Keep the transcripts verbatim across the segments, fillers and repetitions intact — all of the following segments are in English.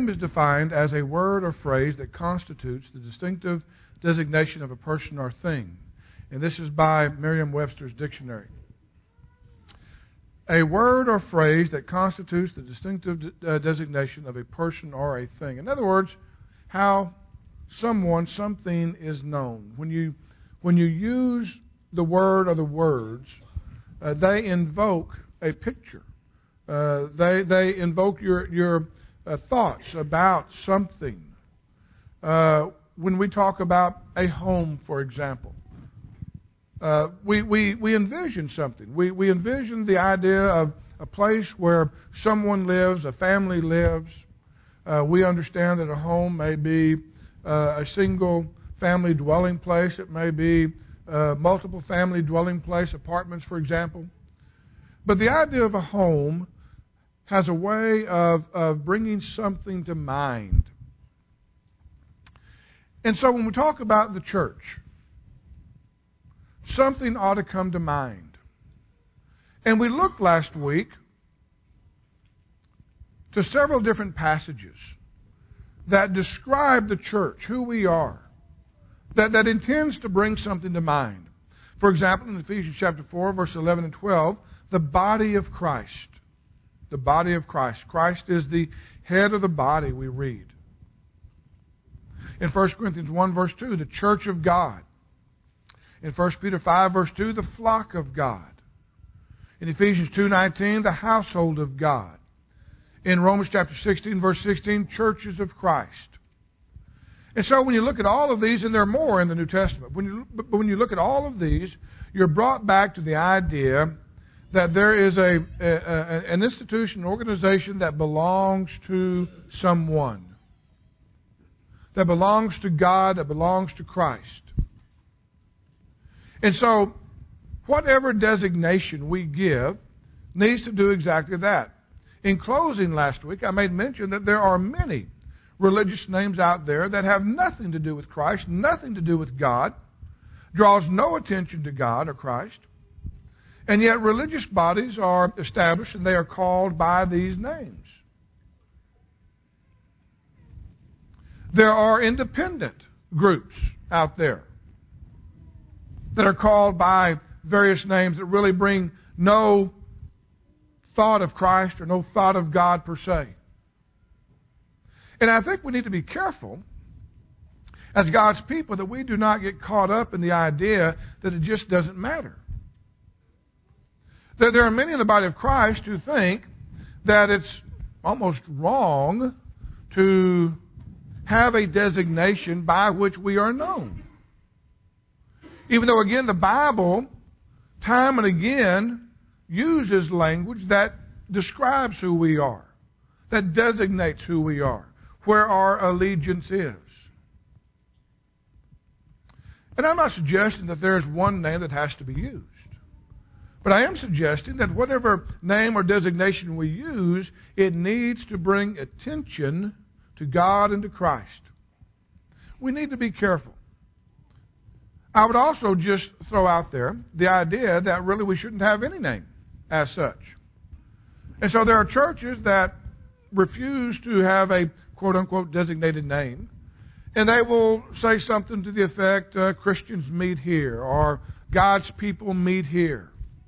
name is defined as a word or phrase that constitutes the distinctive designation of a person or thing. And this is by Merriam-Webster's dictionary. A word or phrase that constitutes the distinctive uh, designation of a person or a thing. In other words, how someone, something is known. When you when you use the word or the words, uh, they invoke a picture. Uh, they they invoke your your uh, thoughts about something. Uh, when we talk about a home, for example, uh, we, we we envision something. We we envision the idea of a place where someone lives, a family lives. Uh, we understand that a home may be uh, a single family dwelling place. It may be uh, multiple family dwelling place, apartments, for example. But the idea of a home has a way of, of bringing something to mind. And so when we talk about the church, something ought to come to mind. And we looked last week to several different passages that describe the church, who we are, that, that intends to bring something to mind. For example, in Ephesians chapter four, verse eleven and twelve, the body of Christ. The body of Christ. Christ is the head of the body, we read. In First Corinthians one, verse two, the church of God. In First Peter five, verse two, the flock of God. In Ephesians two nineteen, the household of God. In Romans chapter sixteen, verse sixteen, churches of Christ. And so when you look at all of these, and there are more in the New Testament, when you, but when you look at all of these, you're brought back to the idea that there is a, a, a an institution, an organization that belongs to someone, that belongs to God, that belongs to Christ. And so whatever designation we give needs to do exactly that. In closing last week, I made mention that there are many religious names out there that have nothing to do with Christ, nothing to do with God, draws no attention to God or Christ. And yet religious bodies are established and they are called by these names. There are independent groups out there that are called by various names that really bring no thought of Christ or no thought of God per se. And I think we need to be careful as God's people that we do not get caught up in the idea that it just doesn't matter. There are many in the body of Christ who think that it's almost wrong to have a designation by which we are known. Even though, again, the Bible, time and again, uses language that describes who we are, that designates who we are, where our allegiance is. And I'm not suggesting that there's one name that has to be used. But I am suggesting that whatever name or designation we use, it needs to bring attention to God and to Christ. We need to be careful. I would also just throw out there the idea that really we shouldn't have any name as such. And so there are churches that refuse to have a quote-unquote designated name, and they will say something to the effect, uh, Christians meet here, or God's people meet here.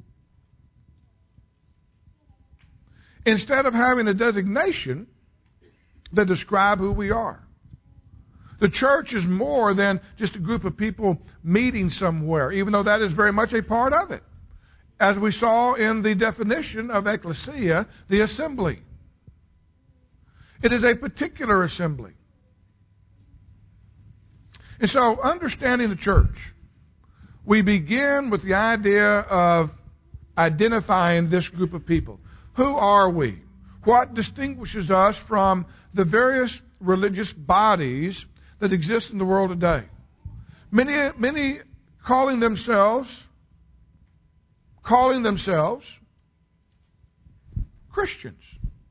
Instead of having a designation that describe who we are. The church is more than just a group of people meeting somewhere, even though that is very much a part of it. As we saw in the definition of ecclesia, the assembly. It is a particular assembly. And so, understanding the church, we begin with the idea of identifying this group of people. Who are we? What distinguishes us from the various religious bodies that exist in the world today? Many, many calling themselves, calling themselves Christians.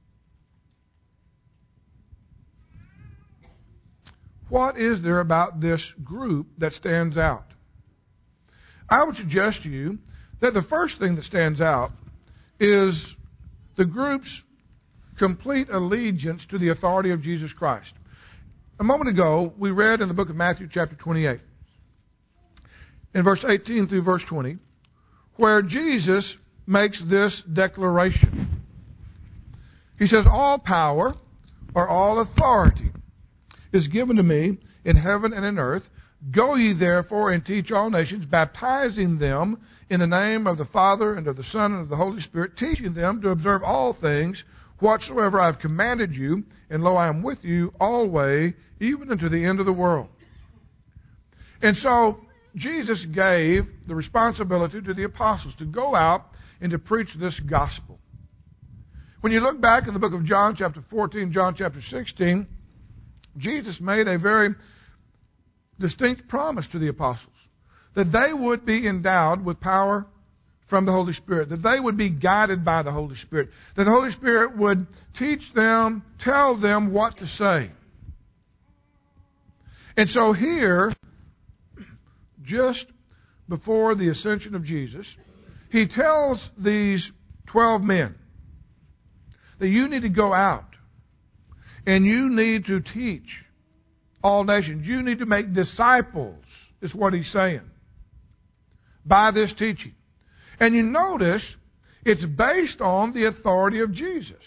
What is there about this group that stands out? I would suggest to you that the first thing that stands out is the group's complete allegiance to the authority of Jesus Christ. A moment ago, we read in the book of Matthew chapter twenty-eight, in verse eighteen through verse twenty, where Jesus makes this declaration. He says, all power or all authority is given to me in heaven and in earth. Go ye therefore and teach all nations, baptizing them in the name of the Father and of the Son and of the Holy Spirit, teaching them to observe all things whatsoever I have commanded you, and lo, I am with you always, even unto the end of the world. And so Jesus gave the responsibility to the apostles to go out and to preach this gospel. When you look back in the book of John chapter fourteen, John chapter sixteen, Jesus made a very distinct promise to the apostles that they would be endowed with power from the Holy Spirit, that they would be guided by the Holy Spirit, that the Holy Spirit would teach them, tell them what to say. And so here, just before the ascension of Jesus, he tells these twelve men that you need to go out and you need to teach all nations. You need to make disciples, is what he's saying, by this teaching. And you notice it's based on the authority of Jesus.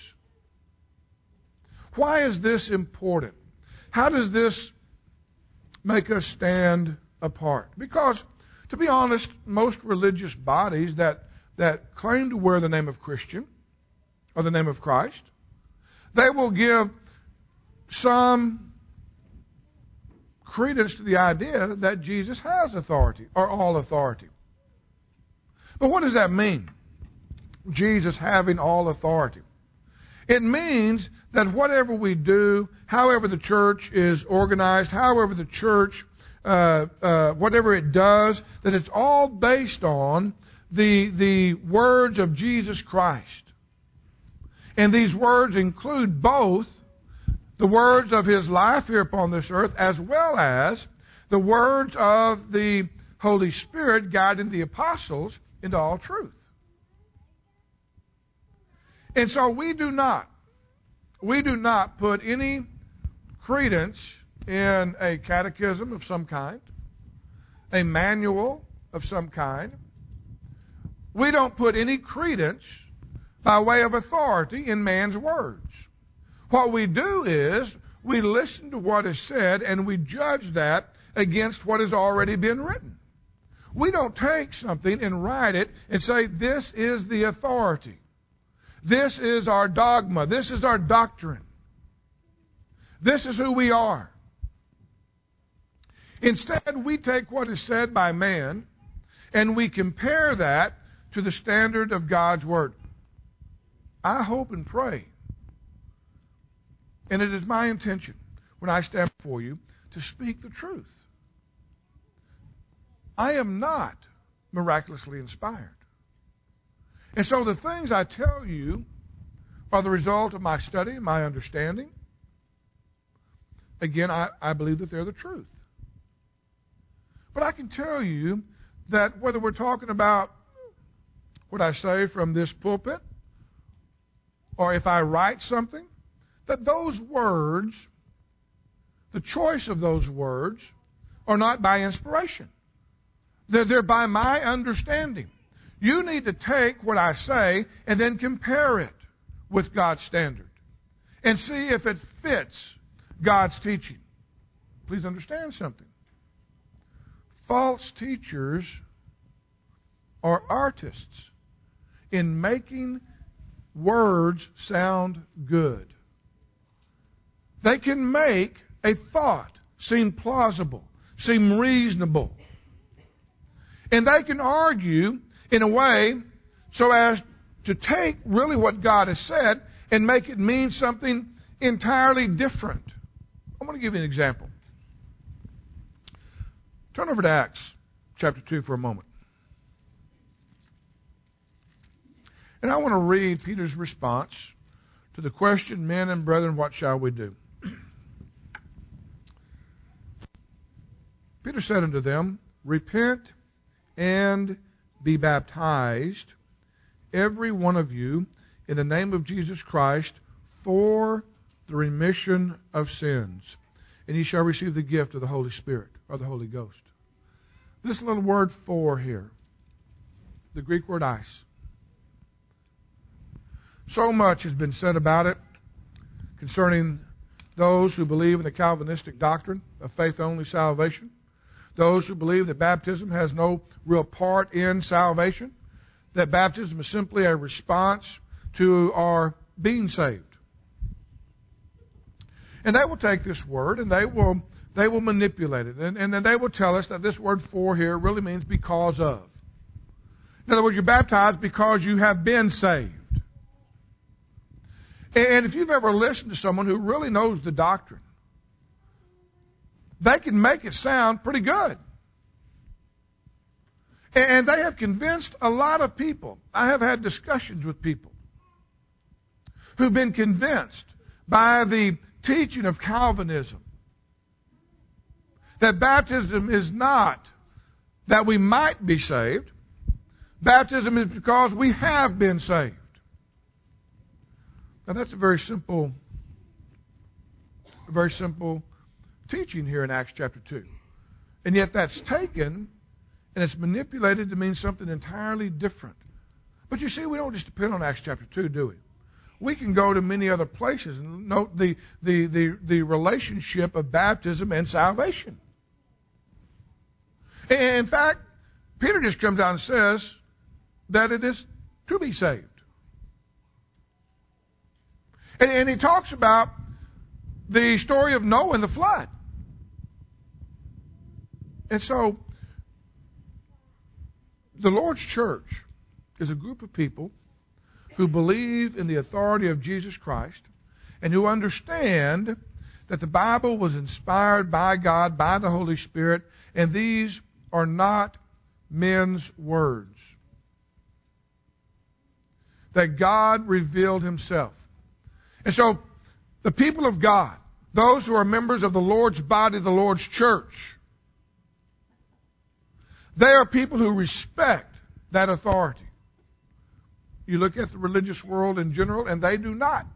Why is this important? How does this make us stand apart? Because, to be honest, most religious bodies that, that claim to wear the name of Christian or the name of Christ, they will give some credence to the idea that Jesus has authority or all authority. But what does that mean? Jesus having all authority. It means that whatever we do, however the church is organized, however the church, uh, uh, whatever it does, that it's all based on the, the words of Jesus Christ. And these words include both the words of his life here upon this earth, as well as the words of the Holy Spirit guiding the apostles into all truth. And so we do not, we do not put any credence in a catechism of some kind, a manual of some kind. We don't put any credence by way of authority in man's words. What we do is we listen to what is said and we judge that against what has already been written. We don't take something and write it and say, this is the authority. This is our dogma. This is our doctrine. This is who we are. Instead, we take what is said by man and we compare that to the standard of God's Word. I hope and pray, and it is my intention when I stand before you to speak the truth. I am not miraculously inspired. And so the things I tell you are the result of my study, my understanding. Again, I, I believe that they're the truth. But I can tell you that whether we're talking about what I say from this pulpit, or if I write something, that those words, the choice of those words, are not by inspiration. They're, they're by my understanding. You need to take what I say and then compare it with God's standard and see if it fits God's teaching. Please understand something. False teachers are artists in making words sound good. They can make a thought seem plausible, seem reasonable. And they can argue in a way so as to take really what God has said and make it mean something entirely different. I'm going to give you an example. Turn over to Acts chapter two for a moment. And I want to read Peter's response to the question, men and brethren, what shall we do? Peter said unto them, repent and be baptized, every one of you, in the name of Jesus Christ, for the remission of sins, and ye shall receive the gift of the Holy Spirit, or the Holy Ghost. This little word for here, the Greek word eis. So much has been said about it concerning those who believe in the Calvinistic doctrine of faith-only salvation, those who believe that baptism has no real part in salvation, that baptism is simply a response to our being saved. And they will take this word and they will they will manipulate it. And, and then they will tell us that this word for here really means because of. In other words, you're baptized because you have been saved. And if you've ever listened to someone who really knows the doctrine, they can make it sound pretty good. And they have convinced a lot of people. I have had discussions with people who've been convinced by the teaching of Calvinism that baptism is not that we might be saved. Baptism is because we have been saved. Now that's a very simple, a very simple teaching here in Acts chapter two. And yet that's taken and it's manipulated to mean something entirely different. But you see, we don't just depend on Acts chapter two, do we? We can go to many other places and note the, the, the, the relationship of baptism and salvation. In fact, Peter just comes out and says that it is to be saved. And, and he talks about the story of Noah and the flood. And so, the Lord's church is a group of people who believe in the authority of Jesus Christ and who understand that the Bible was inspired by God, by the Holy Spirit, and these are not men's words. That God revealed himself. And so, the people of God, those who are members of the Lord's body, the Lord's church, they are people who respect that authority. You look at the religious world in general, and they do not.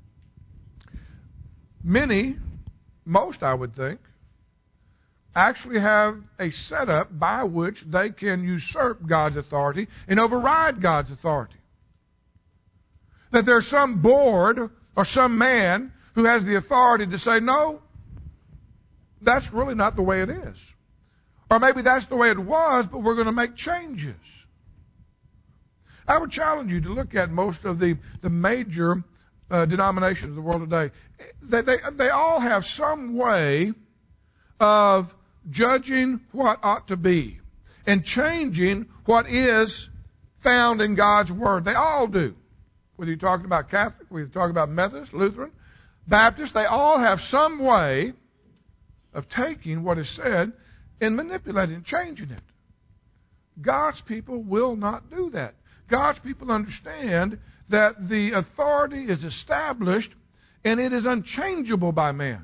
Many, most I would think, actually have a setup by which they can usurp God's authority and override God's authority. That there's some board or some man who has the authority to say, no, that's really not the way it is. Or maybe that's the way it was, but we're going to make changes. I would challenge you to look at most of the, the major uh, denominations of the world today. They, they, they all have some way of judging what ought to be and changing what is found in God's Word. They all do. Whether you're talking about Catholic, whether you're talking about Methodist, Lutheran, Baptist, they all have some way of taking what is said and manipulating and changing it. God's people will not do that. God's people understand that the authority is established and it is unchangeable by man.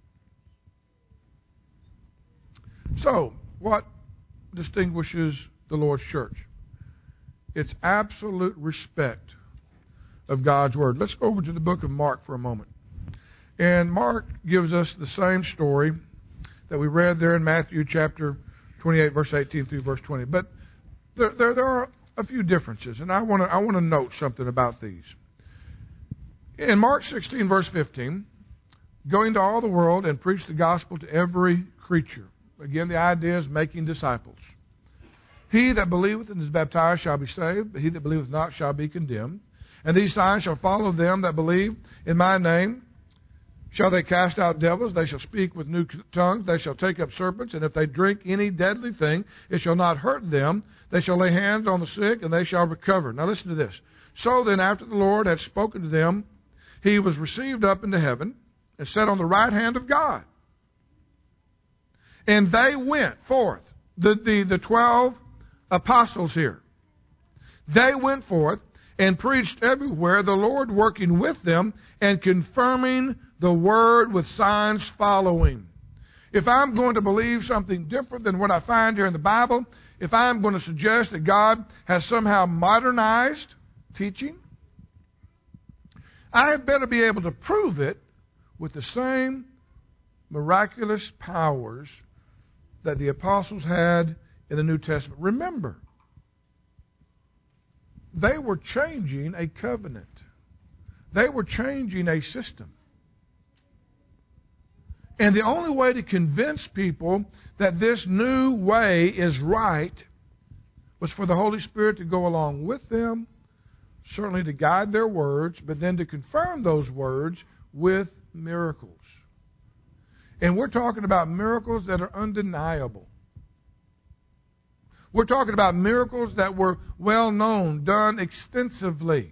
So, what distinguishes the Lord's church? It's absolute respect of God's Word. Let's go over to the book of Mark for a moment. And Mark gives us the same story that we read there in Matthew chapter twenty-eight, verse eighteen through verse twenty. But there, there, there are a few differences, and I want to I want to note something about these. In Mark sixteen, verse fifteen, go into all the world and preach the gospel to every creature. Again, the idea is making disciples. He that believeth and is baptized shall be saved, but he that believeth not shall be condemned. And these signs shall follow them that believe in my name. Shall they cast out devils? They shall speak with new tongues. They shall take up serpents. And if they drink any deadly thing, it shall not hurt them. They shall lay hands on the sick, and they shall recover. Now listen to this. So then, after the Lord had spoken to them, he was received up into heaven and sat on the right hand of God. And they went forth, the, the, the twelve apostles here. They went forth and preached everywhere, the Lord working with them and confirming the word with signs following. If I'm going to believe something different than what I find here in the Bible, if I'm going to suggest that God has somehow modernized teaching, I had better be able to prove it with the same miraculous powers that the apostles had in the New Testament. Remember, they were changing a covenant. They were changing a system. And the only way to convince people that this new way is right was for the Holy Spirit to go along with them, certainly to guide their words, but then to confirm those words with miracles. And we're talking about miracles that are undeniable. We're talking about miracles that were well known, done extensively.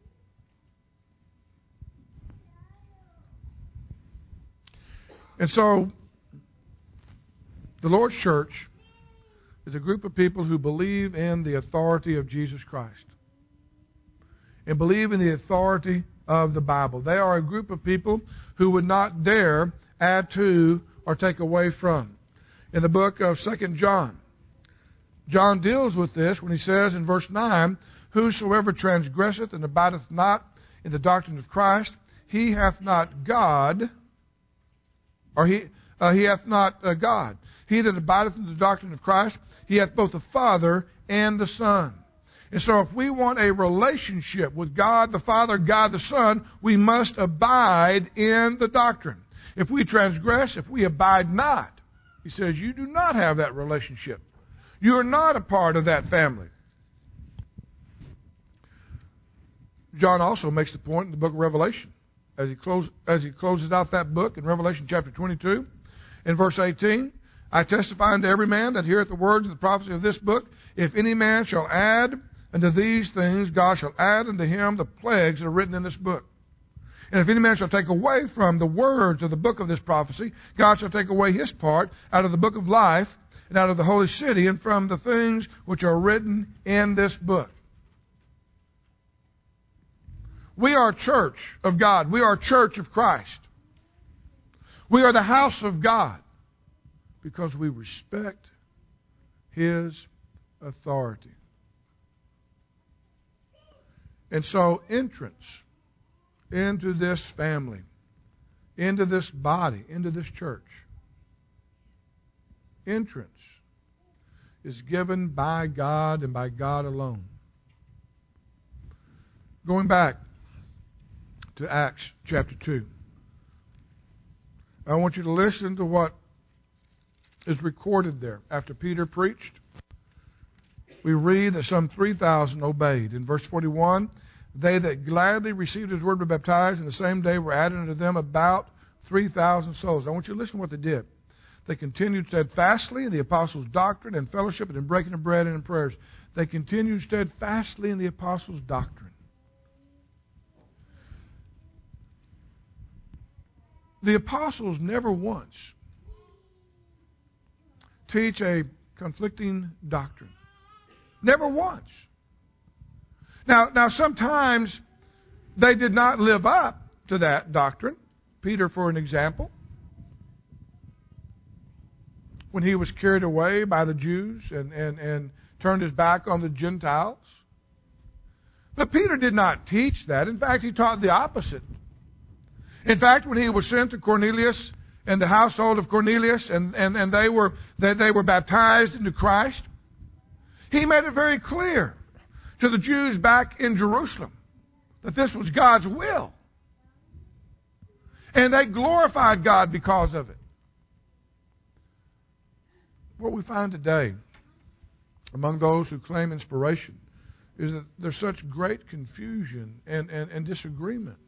And so, the Lord's church is a group of people who believe in the authority of Jesus Christ and believe in the authority of the Bible. They are a group of people who would not dare add to or take away from. In the book of Second John, John deals with this when he says in verse nine, "Whosoever transgresseth and abideth not in the doctrine of Christ, he hath not God," or he uh, he hath not uh, God. "He that abideth in the doctrine of Christ, he hath both the Father and the Son." And so if we want a relationship with God the Father, God the Son, we must abide in the doctrine. If we transgress, if we abide not, he says, you do not have that relationship. You are not a part of that family. John also makes the point in the book of Revelation, as he, close, as he closes out that book in Revelation chapter twenty-two, in verse eighteen, "I testify unto every man that heareth the words of the prophecy of this book, if any man shall add unto these things, God shall add unto him the plagues that are written in this book. And if any man shall take away from the words of the book of this prophecy, God shall take away his part out of the book of life, and out of the holy city, and from the things which are written in this book." We are a church of God. We are a church of Christ. We are the house of God because we respect his authority. And so entrance into this family, into this body, into this church, entrance is given by God and by God alone. Going back to Acts chapter two, I want you to listen to what is recorded there. After Peter preached, we read that some three thousand obeyed. In verse forty-one, "They that gladly received his word were baptized, and the same day were added unto them about three thousand souls." I want you to listen to what they did. "They continued steadfastly in the apostles' doctrine and fellowship, and in breaking of bread and in prayers." They continued steadfastly in the apostles' doctrine. The apostles never once teach a conflicting doctrine. Never once. Now, now sometimes they did not live up to that doctrine. Peter, for an example, when he was carried away by the Jews and, and, and turned his back on the Gentiles. But Peter did not teach that. In fact, he taught the opposite. In fact, when he was sent to Cornelius and the household of Cornelius, and, and, and they were they, they were baptized into Christ, he made it very clear to the Jews back in Jerusalem that this was God's will. And they glorified God because of it. What we find today among those who claim inspiration is that there's such great confusion and, and, and disagreement.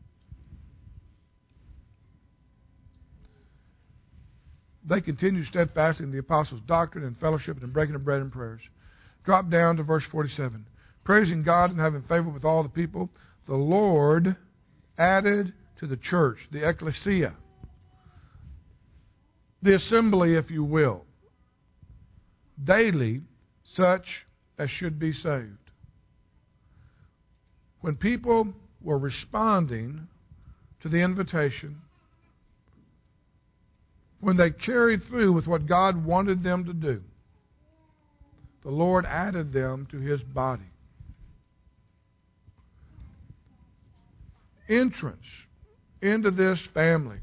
They continue steadfastly in the apostles' doctrine and fellowship and in breaking of bread and prayers. Drop down to verse forty-seven. "Praising God and having favor with all the people, the Lord added to the church," the ecclesia, the assembly, if you will, "daily such as should be saved." When people were responding to the invitation, when they carried through with what God wanted them to do, the Lord added them to his body. entrance into this family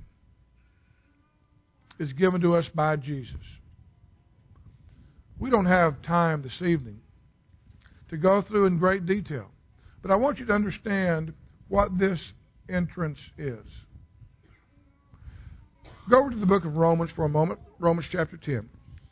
is given to us by Jesus. We don't have time this evening to go through in great detail, but I want you to understand what this entrance is. Go over to the book of Romans for a moment, Romans chapter ten.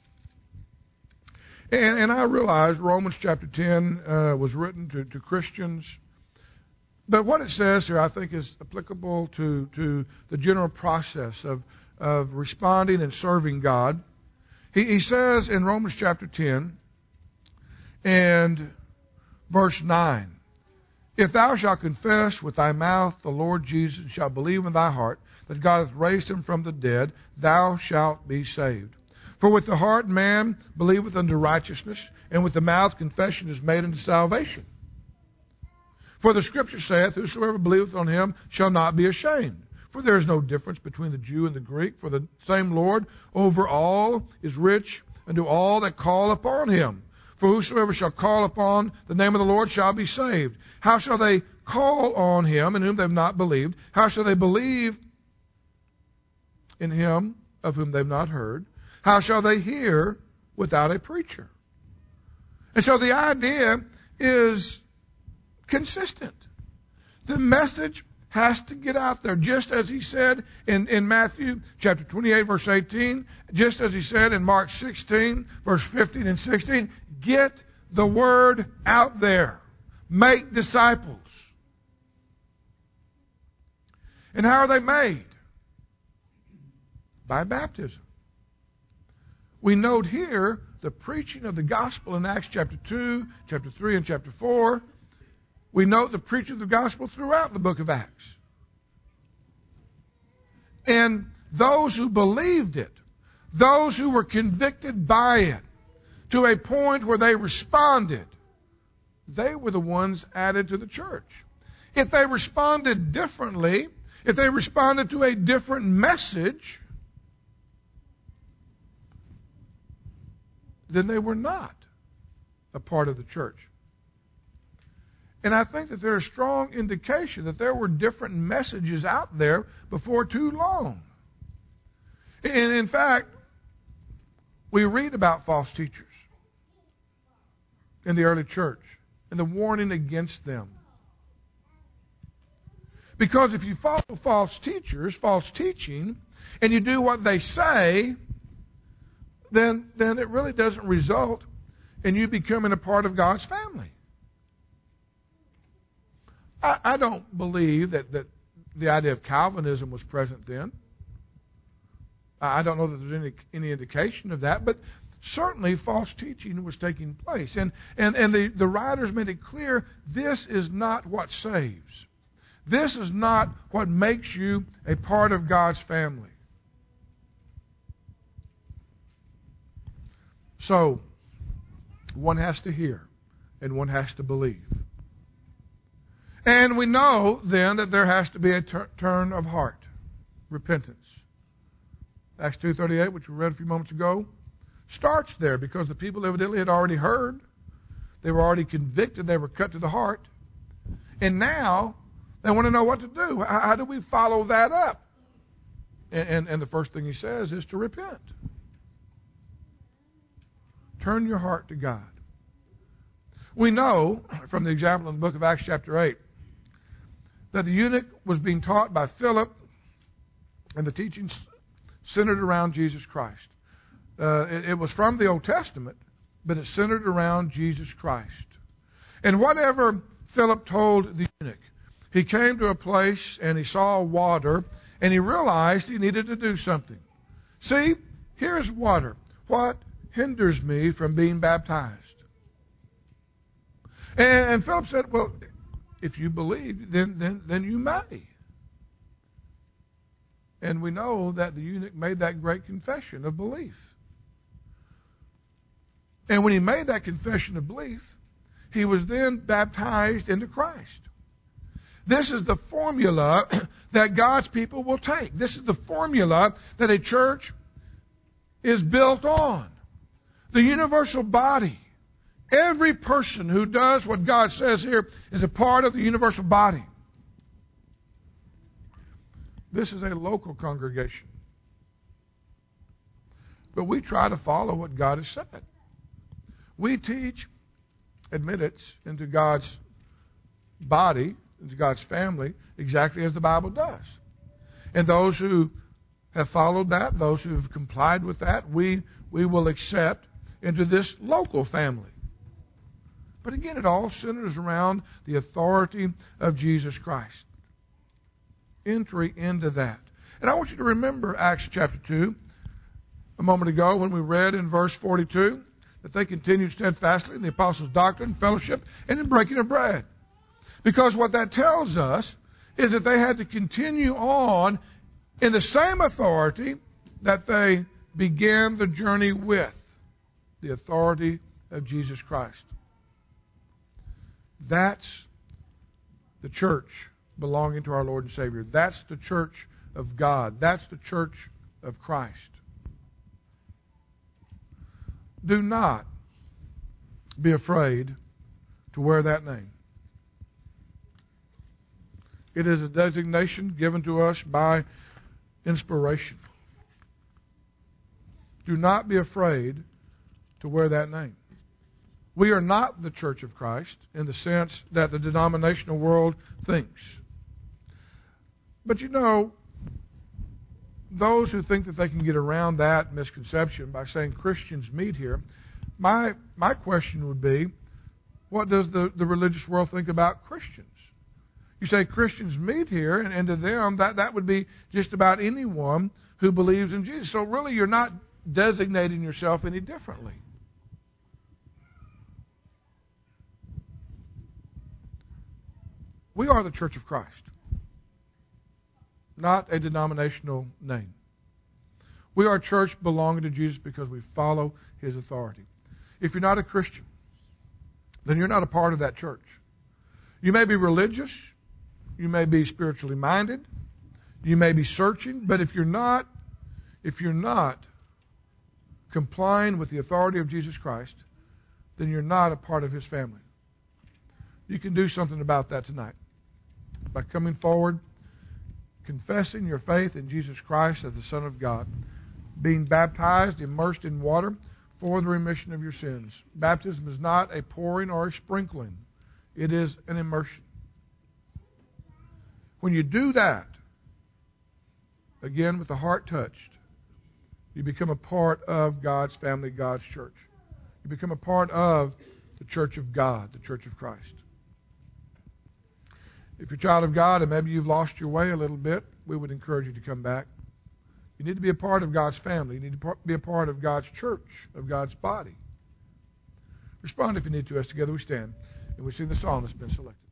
And, and I realize Romans chapter ten uh, was written to, to Christians, but what it says here I think is applicable to, to the general process of, of responding and serving God. He, he says in Romans chapter ten and verse nine, if thou shalt confess with thy mouth the Lord Jesus, and shalt believe in thy heart that God hath raised him from the dead, thou shalt be saved. For with the heart man believeth unto righteousness, and with the mouth confession is made unto salvation. For the Scripture saith, whosoever believeth on him shall not be ashamed. For there is no difference between the Jew and the Greek, for the same Lord over all is rich unto all that call upon him. For whosoever shall call upon the name of the Lord shall be saved. How shall they call on him in whom they have not believed? How shall they believe in him of whom they have not heard? How shall they hear without a preacher? And so the idea is consistent. The message has to get out there, just as he said in, in Matthew chapter twenty-eight, verse eighteen, just as he said in Mark sixteen, verse fifteen and sixteen, get the word out there. Make disciples. And how are they made? By baptism. We note here the preaching of the gospel in Acts chapter two, chapter three, and chapter four. We note the preaching of the gospel throughout the book of Acts. And those who believed it, those who were convicted by it, to a point where they responded, they were the ones added to the church. If they responded differently, if they responded to a different message, then they were not a part of the church. And I think that there's a strong indication that there were different messages out there before too long. And in fact, we read about false teachers in the early church and the warning against them. Because if you follow false teachers, false teaching, and you do what they say, then, then it really doesn't result in you becoming a part of God's family. I, I don't believe that, that the idea of Calvinism was present then. I don't know that there's any, any indication of that, but certainly false teaching was taking place. And, and, and the, the writers made it clear this is not what saves. This is not what makes you a part of God's family. So, one has to hear and one has to believe. And we know then that there has to be a tur- turn of heart, repentance. Acts two thirty-eight, which we read a few moments ago, starts there because the people evidently had already heard. They were already convicted. They were cut to the heart. And now they want to know what to do. How, how do we follow that up? And, and, and the first thing he says is to repent. Turn your heart to God. We know from the example in the book of Acts chapter eight that the eunuch was being taught by Philip, and the teachings centered around Jesus Christ. Uh, it, it was from the Old Testament, but it centered around Jesus Christ. And whatever Philip told the eunuch, he came to a place and he saw water, and he realized he needed to do something. See, here is water. What hinders me from being baptized? And, and Philip said, well, if you believe, then, then, then you may. And we know that the eunuch made that great confession of belief. And when he made that confession of belief, he was then baptized into Christ. This is the formula that God's people will take. This is the formula that a church is built on. The universal body. Every person who does what God says here is a part of the universal body. This is a local congregation. But we try to follow what God has said. We teach admittance into God's body, into God's family, exactly as the Bible does. And those who have followed that, those who have complied with that, we, we will accept into this local family. But again, it all centers around the authority of Jesus Christ. Entry into that. And I want you to remember Acts chapter two, a moment ago when we read in verse forty-two that they continued steadfastly in the apostles' doctrine, fellowship, and in breaking of bread. Because what that tells us is that they had to continue on in the same authority that they began the journey with, the authority of Jesus Christ. That's the church belonging to our Lord and Savior. That's the church of God. That's the church of Christ. Do not be afraid to wear that name. It is a designation given to us by inspiration. Do not be afraid to wear that name. We are not the church of Christ in the sense that the denominational world thinks. But you know, those who think that they can get around that misconception by saying Christians meet here, my my question would be, what does the, the religious world think about Christians? You say Christians meet here, and, and to them, that, that would be just about anyone who believes in Jesus. So really, you're not designating yourself any differently. We are the Church of Christ, not a denominational name. We are a church belonging to Jesus because we follow His authority. If you're not a Christian, then you're not a part of that church. You may be religious, you may be spiritually minded, you may be searching, but if you're not, if you're not complying with the authority of Jesus Christ, then you're not a part of His family. You can do something about that tonight by coming forward, confessing your faith in Jesus Christ as the Son of God, being baptized, immersed in water for the remission of your sins. Baptism is not a pouring or a sprinkling. It is an immersion. When you do that, again with the heart touched, you become a part of God's family, God's church. You become a part of the church of God, the church of Christ. If you're a child of God and maybe you've lost your way a little bit, we would encourage you to come back. You need to be a part of God's family. You need to be a part of God's church, of God's body. Respond if you need to. As together we stand and we sing the song that's been selected.